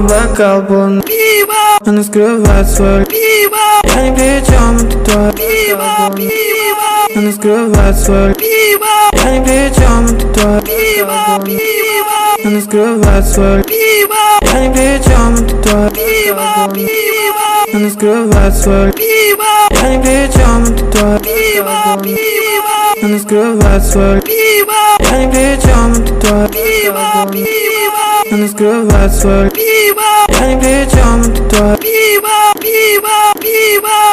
бокал полный пива, она скрывает свою пиво. Я ни при чем, это твое пиво, пиво. Она скрывает свою пиво. Я ни при чем, это твое пиво, пиво. Она скрывает свою пиво. Я ни при чем, это твое пиво, пиво. Она скрывает свою пиво. Я ни при чем, это твое пиво, пиво. Она скрывает свою пиво. Я ни при чем, это твое пиво, пиво. Она скрывает свою пиво. Я ни при чем, это твое пиво, пиво, пиво.